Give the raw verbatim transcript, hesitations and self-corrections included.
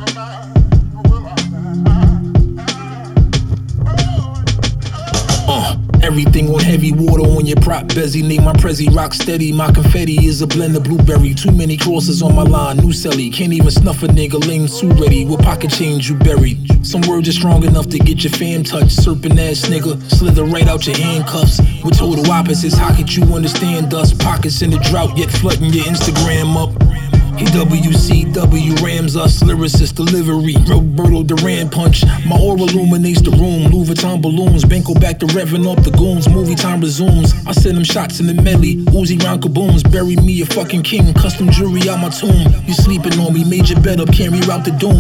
Uh, everything on heavy water on your prop bezzy. Name my prezi, rock steady. My confetti is a blend of blueberry. Too many crosses on my line, new celly. Can't even snuff a nigga, lane too ready. What pocket change you buried? Some words are strong enough to get your fam touched. Serpent ass nigga, slither right out your handcuffs. With total opposites, how could you understand us? Pockets in the drought, yet flooding your Instagram up. K W C W rams us, lyricist delivery, Roberto Duran punch. My aura illuminates the room, Louis Vuitton balloons, Banco back to revving up the goons, movie time resumes. I send them shots in the medley, Uzi round kabooms, bury me a fucking king, custom jewelry out my tomb. You sleeping on me, made your bed up, can't reroute the doom.